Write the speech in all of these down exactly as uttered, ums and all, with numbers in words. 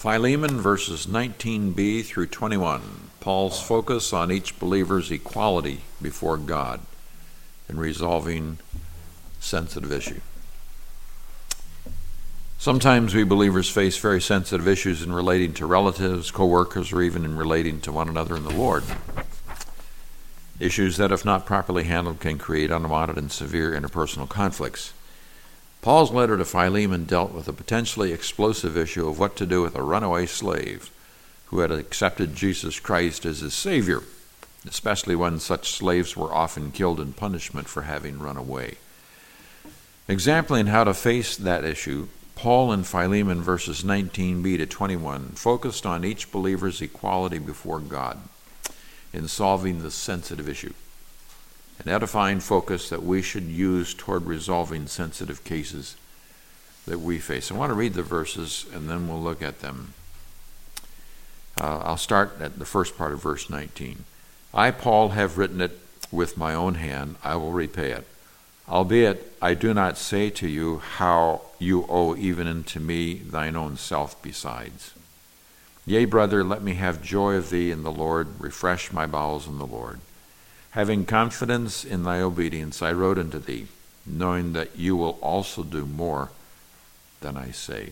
Philemon verses nineteen b through twenty-one. Paul's focus on each believer's equality before God in resolving sensitive issue. Sometimes we believers face very sensitive issues in relating to relatives, co-workers, or even in relating to one another in the Lord. Issues that, if not properly handled, can create unwanted and severe interpersonal conflicts. Paul's letter to Philemon dealt with a potentially explosive issue of what to do with a runaway slave who had accepted Jesus Christ as his Savior, especially when such slaves were often killed in punishment for having run away. Examining how to face that issue, Paul in Philemon verses nineteen b to twenty-one focused on each believer's equality before God in solving this sensitive issue, an edifying focus that we should use toward resolving sensitive cases that we face. I want to read the verses and then we'll look at them. Uh, I'll start at the first part of verse nineteen. I, Paul, have written it with my own hand. I will repay it. Albeit I do not say to you how you owe even unto me thine own self besides. Yea, brother, let me have joy of thee in the Lord. Refresh my bowels in the Lord. Having confidence in thy obedience, I wrote unto thee, knowing that you will also do more than I say.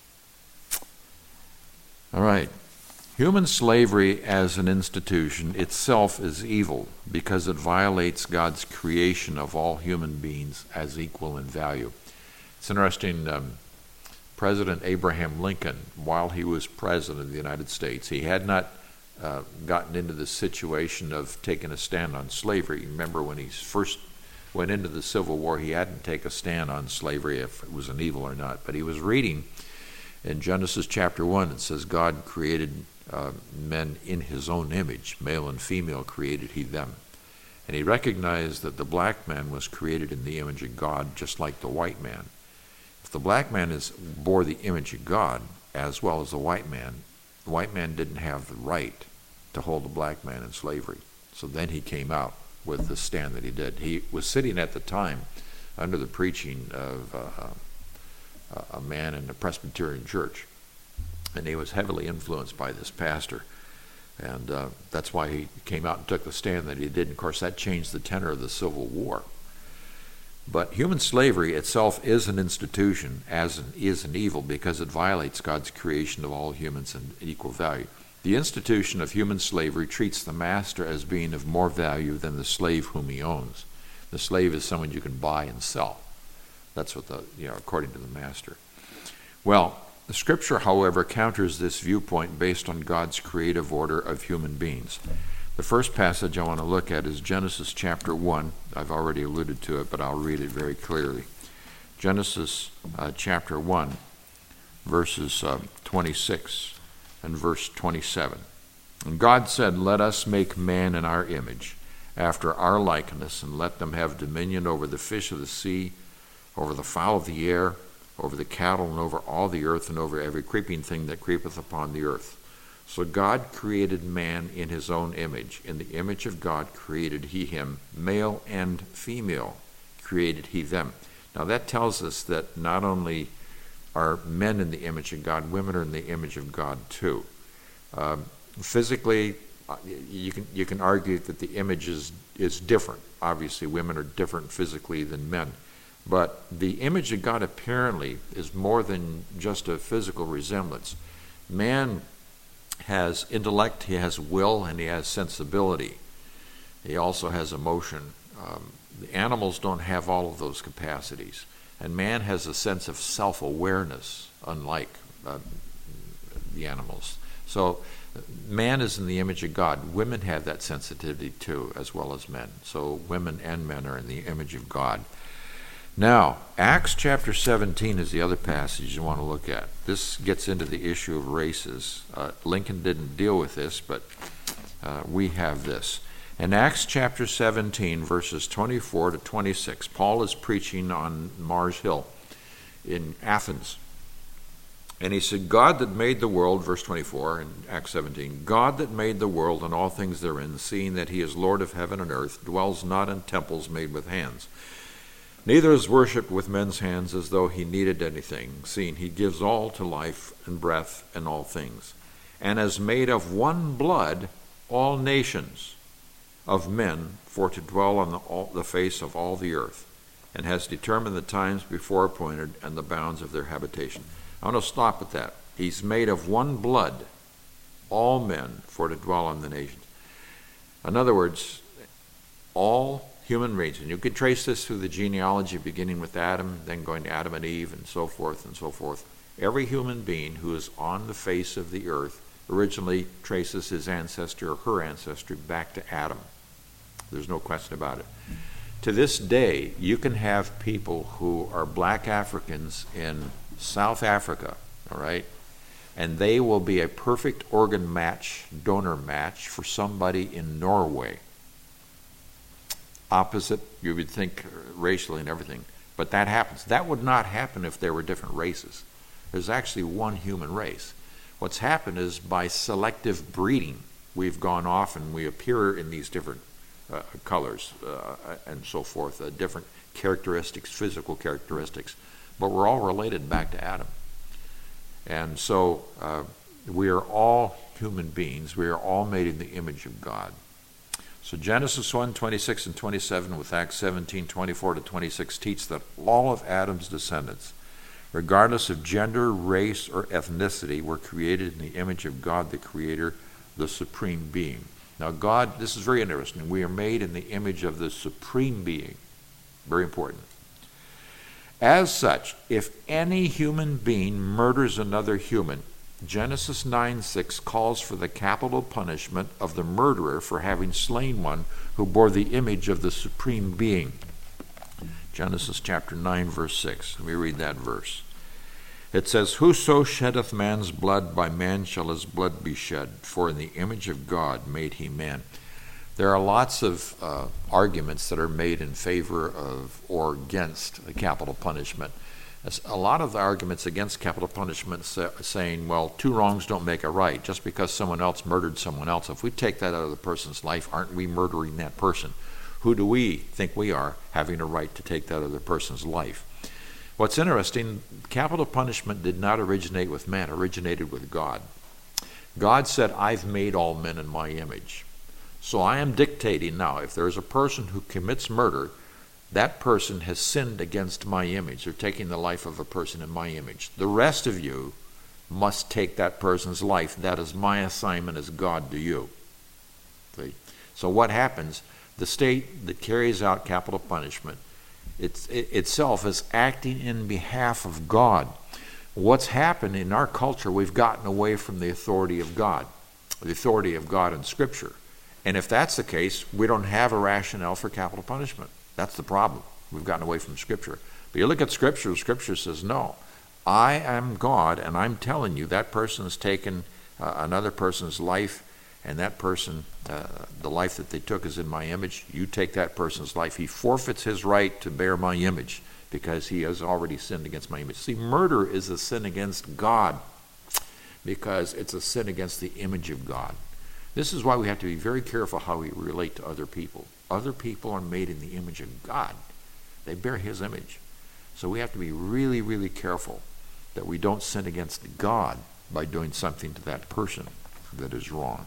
All right. Human slavery as an institution itself is evil because it violates God's creation of all human beings as equal in value. It's interesting, um, President Abraham Lincoln, while he was president of the United States, he had not uh, gotten into the situation of taking a stand on slavery. You remember when he first went into the Civil War, he hadn't taken a stand on slavery if it was an evil or not. But he was reading in Genesis chapter one, it says, God created uh, men in his own image, male and female created he them. And he recognized that the black man was created in the image of God, just like the white man. If the black man is bore the image of God as well as the white man, the white man didn't have the right to hold the black man in slavery. So then he came out with the stand that he did. He was sitting at the time under the preaching of uh, a man in the Presbyterian church, and he was heavily influenced by this pastor. And uh, that's why he came out and took the stand that he did. And of course, that changed the tenor of the Civil War. But human slavery itself is an institution, as an, is an evil, because it violates God's creation of all humans in equal value. The institution of human slavery treats the master as being of more value than the slave whom he owns. The slave is someone you can buy and sell. That's what the, you know, according to the master. Well, the scripture, however, counters this viewpoint based on God's creative order of human beings. The first passage I want to look at is Genesis chapter one. I've already alluded to it, but I'll read it very clearly. Genesis uh, chapter one, verses uh, twenty-six and verse twenty-seven. And God said, let us make man in our image, after our likeness, and let them have dominion over the fish of the sea, over the fowl of the air, over the cattle, and over all the earth, and over every creeping thing that creepeth upon the earth. So God created man in his own image. In the image of God created he him, male and female created he them. Now that tells us that not only are men in the image of God, women are in the image of God too. Um, physically, you can you can argue that the image is, is different. Obviously, women are different physically than men. But the image of God apparently is more than just a physical resemblance. Man has intellect, he has will, and he has sensibility. He also has emotion. Um, the animals don't have all of those capacities. And man has a sense of self-awareness, unlike uh, the animals. So man is in the image of God. Women have that sensitivity too, as well as men. So women and men are in the image of God. Now, Acts chapter seventeen is the other passage you want to look at. This gets into the issue of races. Uh, Lincoln didn't deal with this, but uh, we have this. In Acts chapter seventeen, verses twenty-four to twenty-six, Paul is preaching on Mars Hill in Athens. And he said, God that made the world, verse twenty-four in Acts seventeen, God that made the world and all things therein, seeing that he is Lord of heaven and earth, dwells not in temples made with hands, Neither is worshipped with men's hands as though he needed anything, seeing he gives all to life and breath and all things, and has made of one blood all nations of men for to dwell on the, all, the face of all the earth, and has determined the times before appointed and the bounds of their habitation. I want to stop at that. He's made of one blood all men for to dwell on the nations. In other words, all human race, and you could trace this through the genealogy beginning with Adam, then going to Adam and Eve, and so forth and so forth. Every human being who is on the face of the earth originally traces his ancestry or her ancestry back to Adam. There's no question about it. To this day, you can have people who are black Africans in South Africa, all right, and they will be a perfect organ match, donor match for somebody in Norway. Opposite, you would think, racially and everything, but that happens. That would not happen if there were different races. There's actually one human race. What's happened is by selective breeding, we've gone off and we appear in these different uh, colors uh, and so forth, uh, different characteristics, physical characteristics, but we're all related back to Adam. And so uh, we are all human beings. We are all made in the image of God. So Genesis one, twenty-six and twenty-seven with Acts seventeen, twenty-four to twenty-six teach that all of Adam's descendants, regardless of gender, race, or ethnicity, were created in the image of God, the Creator, the Supreme Being. Now God, this is very interesting. We are made in the image of the Supreme Being. Very important. As such, if any human being murders another human, Genesis nine six calls for the capital punishment of the murderer for having slain one who bore the image of the Supreme Being. Genesis chapter nine, verse six. Let me read that verse. It says, "Whoso sheddeth man's blood, by man shall his blood be shed, for in the image of God made he man." There are lots of uh, arguments that are made in favor of or against the capital punishment. As a lot of the arguments against capital punishment say, saying, well, two wrongs don't make a right. Just because someone else murdered someone else, if we take that out of the person's life, aren't we murdering that person? Who do we think we are having a right to take that other person's life? What's interesting, capital punishment did not originate with man, it originated with God. God said, I've made all men in my image. So I am dictating now, if there's a person who commits murder, that person has sinned against my image. They're taking the life of a person in my image. The rest of you must take that person's life. That is my assignment as God to you. See? So what happens? The state that carries out capital punishment it's, it, itself is acting in behalf of God. What's happened in our culture, we've gotten away from the authority of God, the authority of God in Scripture. And if that's the case, we don't have a rationale for capital punishment. That's the problem. We've gotten away from Scripture. But you look at Scripture, Scripture says, no, I am God, and I'm telling you that person has taken uh, another person's life, and that person, uh, the life that they took is in my image. You take that person's life. He forfeits his right to bear my image because he has already sinned against my image. See, murder is a sin against God because it's a sin against the image of God. This is why we have to be very careful how we relate to other people. Other people are made in the image of God. They bear his image. So we have to be really, really careful that we don't sin against God by doing something to that person that is wrong.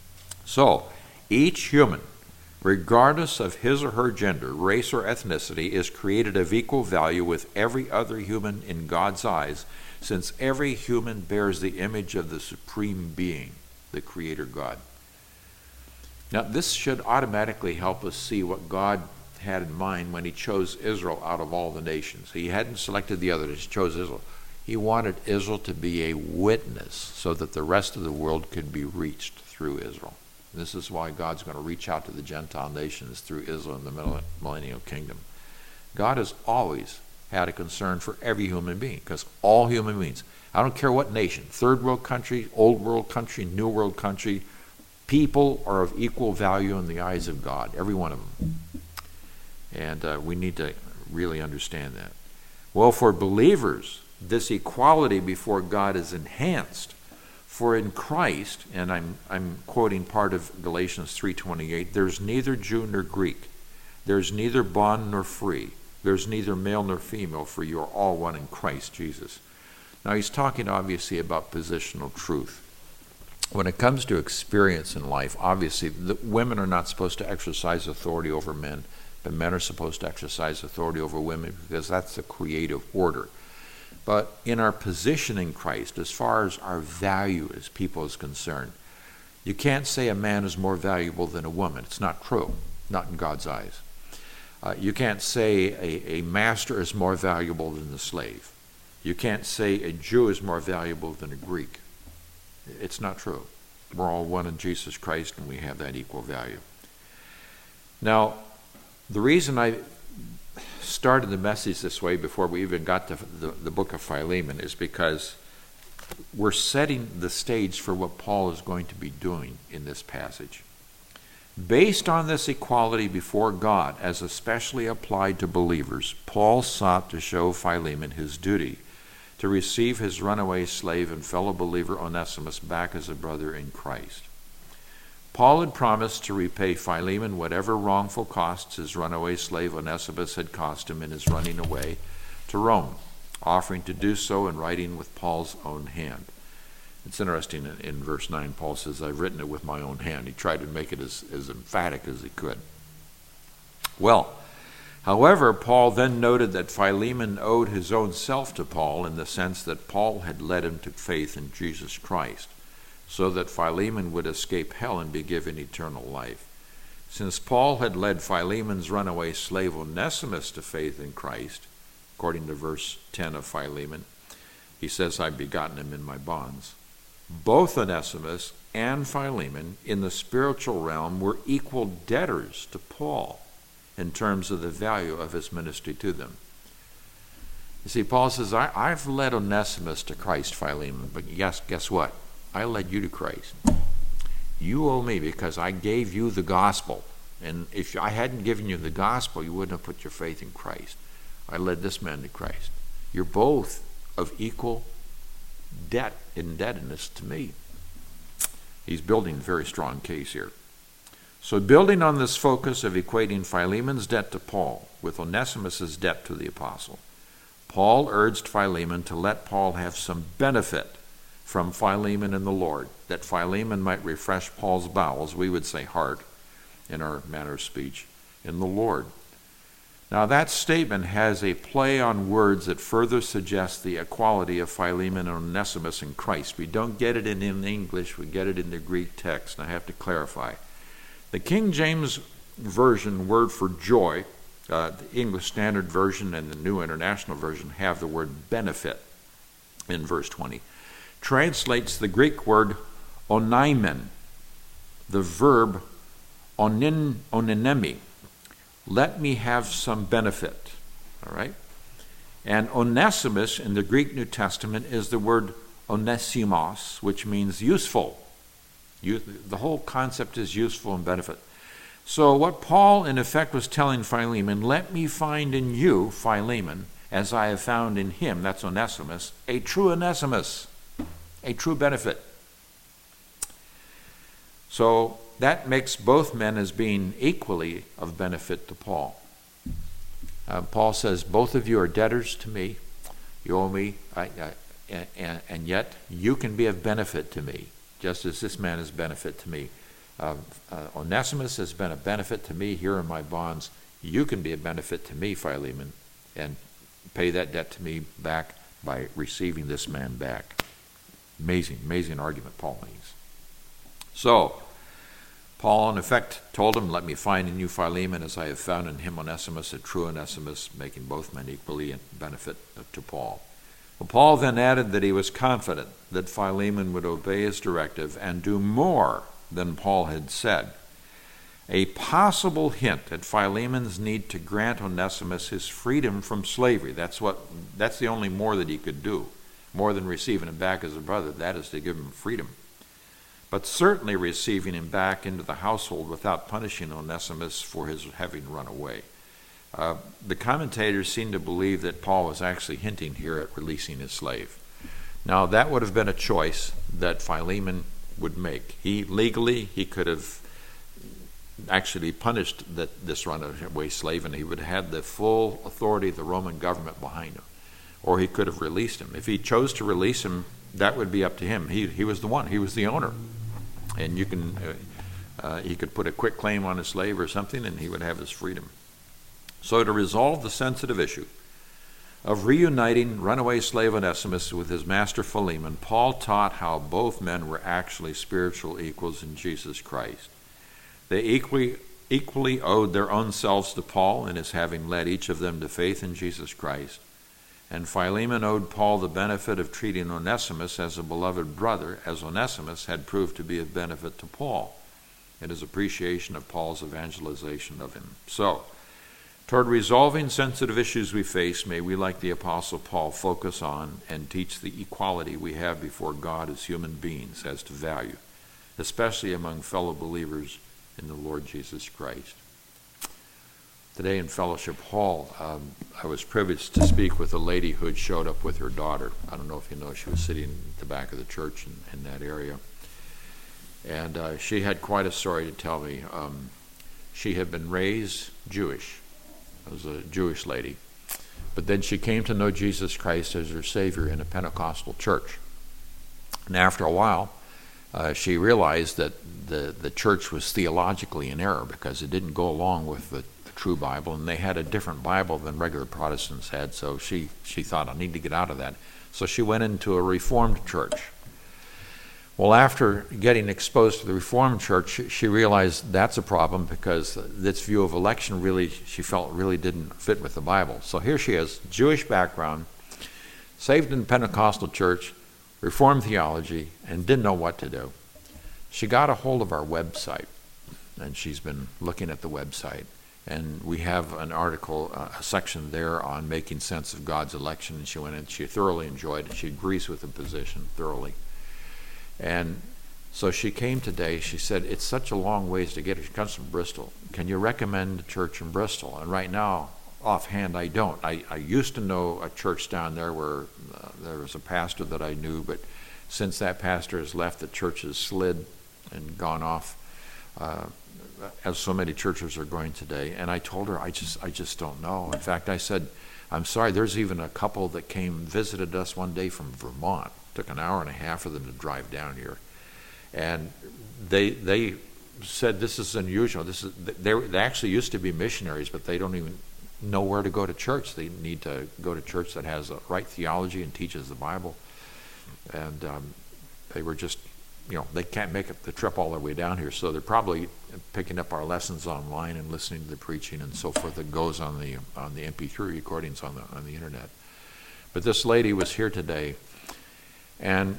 So, each human, regardless of his or her gender, race, or ethnicity, is created of equal value with every other human in God's eyes, since every human bears the image of the Supreme Being, the Creator God. Now, this should automatically help us see what God had in mind when he chose Israel out of all the nations. He hadn't selected the others, he chose Israel. He wanted Israel to be a witness so that the rest of the world could be reached through Israel. And this is why God's going to reach out to the Gentile nations through Israel in the millennial kingdom. God has always had a concern for every human being, because all human beings, I don't care what nation, third world country, old world country, new world country, people are of equal value in the eyes of God, every one of them. And uh, we need to really understand that. Well, for believers, this equality before God is enhanced. For in Christ, and I'm I'm quoting part of Galatians three twenty-eight, there's neither Jew nor Greek, there's neither bond nor free, There's neither male nor female, for you are all one in Christ Jesus. Now he's talking obviously about positional truth. When it comes to experience in life, obviously the women are not supposed to exercise authority over men, but men are supposed to exercise authority over women because that's the creative order. But in our position in Christ, as far as our value as people is concerned, you can't say a man is more valuable than a woman. It's not true, not in God's eyes. Uh, you can't say a, a master is more valuable than the slave. You can't say a Jew is more valuable than a Greek. It's not true. We're all one in Jesus Christ, and we have that equal value. Now, the reason I started the message this way before we even got to the, the book of Philemon is because we're setting the stage for what Paul is going to be doing in this passage. Based on this equality before God, as especially applied to believers, Paul sought to show Philemon his duty to receive his runaway slave and fellow believer Onesimus back as a brother in Christ. Paul had promised to repay Philemon whatever wrongful costs his runaway slave Onesimus had cost him in his running away to Rome, offering to do so in writing with Paul's own hand. It's interesting, in, in verse nine, Paul says, I've written it with my own hand. He tried to make it as, as emphatic as he could. Well, however, Paul then noted that Philemon owed his own self to Paul in the sense that Paul had led him to faith in Jesus Christ, so that Philemon would escape hell and be given eternal life. Since Paul had led Philemon's runaway slave Onesimus to faith in Christ, according to verse ten of Philemon, he says, I've begotten him in my bonds. Both Onesimus and Philemon in the spiritual realm were equal debtors to Paul in terms of the value of his ministry to them. You see, Paul says, I, I've led Onesimus to Christ, Philemon, but yes, guess what? I led you to Christ. You owe me because I gave you the gospel. And if I hadn't given you the gospel, you wouldn't have put your faith in Christ. I led this man to Christ. You're both of equal debt, indebtedness to me. He's building a very strong case here. So building on this focus of equating Philemon's debt to Paul with Onesimus' debt to the apostle, Paul urged Philemon to let Paul have some benefit from Philemon in the Lord, that Philemon might refresh Paul's bowels, we would say heart in our manner of speech, in the Lord. Now that statement has a play on words that further suggests the equality of Philemon and Onesimus in Christ. We don't get it in, in English, we get it in the Greek text, and I have to clarify. The King James Version word for joy, uh, the English Standard Version and the New International Version have the word benefit in verse twenty. Translates the Greek word onaimen, the verb onin, oninemi. Let me have some benefit, all right? And Onesimus in the Greek New Testament is the word onesimos, which means useful. You, the whole concept is useful and benefit. So what Paul in effect was telling Philemon, let me find in you, Philemon, as I have found in him, that's Onesimus, a true Onesimus, a true benefit. So that makes both men as being equally of benefit to Paul. Uh, Paul says, both of you are debtors to me. You owe me, I, I, and, and yet you can be of benefit to me, just as this man is benefit to me. Uh, uh, Onesimus has been a benefit to me here in my bonds. You can be a benefit to me, Philemon, and pay that debt to me back by receiving this man back. Amazing, amazing argument Paul makes. So, Paul, in effect, told him, let me find in you Philemon as I have found in him Onesimus, a true Onesimus, making both men equally in benefit to Paul. Well, Paul then added that he was confident that Philemon would obey his directive and do more than Paul had said. A possible hint at Philemon's need to grant Onesimus his freedom from slavery. That's what. That's the only more that he could do, more than receiving him back as a brother. That is to give him freedom. But certainly receiving him back into the household without punishing Onesimus for his having run away. Uh, the commentators seem to believe that Paul was actually hinting here at releasing his slave. Now, that would have been a choice that Philemon would make. He legally, he could have actually punished that, this runaway slave, and he would have had the full authority of the Roman government behind him. Or he could have released him. If he chose to release him, that would be up to him. He he was the one. He was the owner. And you can, uh, uh, he could put a quick claim on a slave or something, and he would have his freedom. So to resolve the sensitive issue of reuniting runaway slave Onesimus with his master Philemon, Paul taught how both men were actually spiritual equals in Jesus Christ. They equally, equally owed their own selves to Paul in his having led each of them to faith in Jesus Christ. And Philemon owed Paul the benefit of treating Onesimus as a beloved brother, as Onesimus had proved to be of benefit to Paul in his appreciation of Paul's evangelization of him. So, toward resolving sensitive issues we face, may we, like the Apostle Paul, focus on and teach the equality we have before God as human beings as to value, especially among fellow believers in the Lord Jesus Christ. Today in Fellowship Hall, um, I was privileged to speak with a lady who had showed up with her daughter. I don't know if you know, she was sitting at the back of the church in, in that area. And uh, she had quite a story to tell me. Um, she had been raised Jewish. Was a Jewish lady. But then she came to know Jesus Christ as her Savior in a Pentecostal church. And after a while, uh, she realized that the, the church was theologically in error because it didn't go along with the, the true Bible, and they had a different Bible than regular Protestants had, so she, she thought, I need to get out of that. So she went into a Reformed church. Well, after getting exposed to the Reformed Church, she realized that's a problem because this view of election really, she felt really didn't fit with the Bible. So here she is, Jewish background, saved in Pentecostal church, Reformed theology, and didn't know what to do. She got a hold of our website, and she's been looking at the website. And we have an article, uh, a section there on making sense of God's election, and she went in, she thoroughly enjoyed it. She agrees with the position thoroughly. And so she came today. She said, it's such a long ways to get here. She comes from Bristol. Can you recommend a church in Bristol? And right now, offhand, I don't. I, I used to know a church down there where uh, there was a pastor that I knew, but since that pastor has left, the church has slid and gone off, uh, as so many churches are going today. And I told her, I just, I just don't know. In fact, I said, I'm sorry, there's even a couple that came, visited us one day from Vermont. Took an hour and a half for them to drive down here, and they they said this is unusual. This is they they actually used to be missionaries, but they don't even know where to go to church. They need to go to church that has a right theology and teaches the Bible. And um, they were just, you know, they can't make it the trip all the way down here, so they're probably picking up our lessons online and listening to the preaching and so forth that goes on the on the M P three recordings on the on the internet. But this lady was here today. And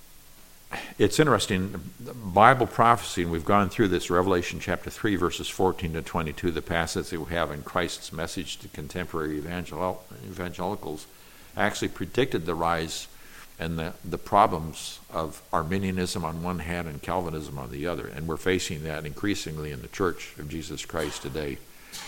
it's interesting, Bible prophecy, and we've gone through this, Revelation chapter three, verses fourteen to twenty-two, the passage that we have in Christ's message to contemporary evangel- evangelicals, actually predicted the rise and the, the problems of Arminianism on one hand and Calvinism on the other. And we're facing that increasingly in the Church of Jesus Christ today.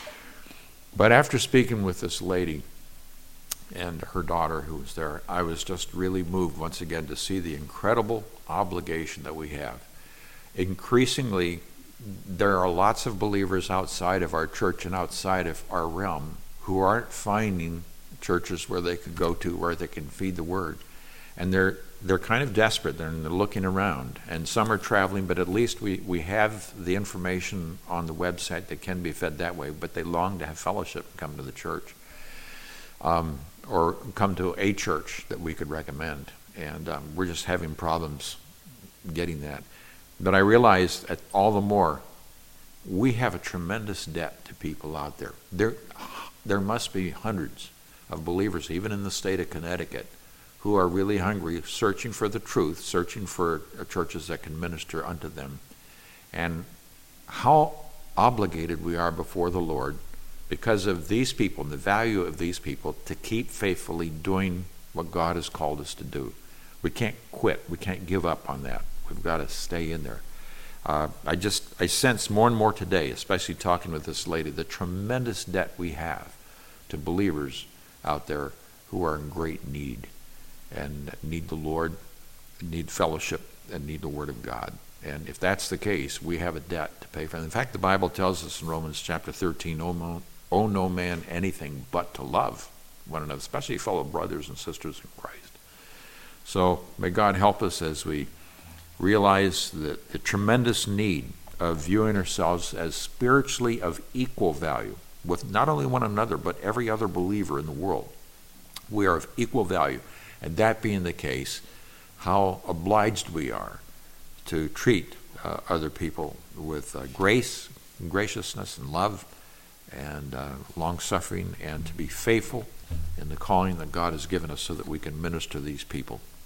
But after speaking with this lady and her daughter who was there, I was just really moved once again to see the incredible obligation that we have. Increasingly, there are lots of believers outside of our church and outside of our realm who aren't finding churches where they could go to, where they can feed the word. And they're they're kind of desperate. They're, they're looking around. And some are traveling, but at least we, we have the information on the website that can be fed that way, but they long to have fellowship and come to the church. Um, or come to a church that we could recommend. And um, we're just having problems getting that. But I realized that all the more, we have a tremendous debt to people out there. There, there must be hundreds of believers, even in the state of Connecticut, who are really hungry, searching for the truth, searching for churches that can minister unto them. And how obligated we are before the Lord because of these people and the value of these people to keep faithfully doing what God has called us to do. We can't quit. We can't give up on that. We've got to stay in there. Uh, I just, I sense more and more today, especially talking with this lady, the tremendous debt we have to believers out there who are in great need and need the Lord, need fellowship, and need the Word of God. And if that's the case, we have a debt to pay for. In fact, the Bible tells us in Romans chapter thirteen, owe no, owe no man anything but to love one another, especially fellow brothers and sisters in Christ. So may God help us as we realize that the tremendous need of viewing ourselves as spiritually of equal value with not only one another, but every other believer in the world. We are of equal value. And that being the case, how obliged we are to treat uh, other people with uh, grace, and graciousness, and love, and uh, long-suffering, and to be faithful in the calling that God has given us so that we can minister to these people.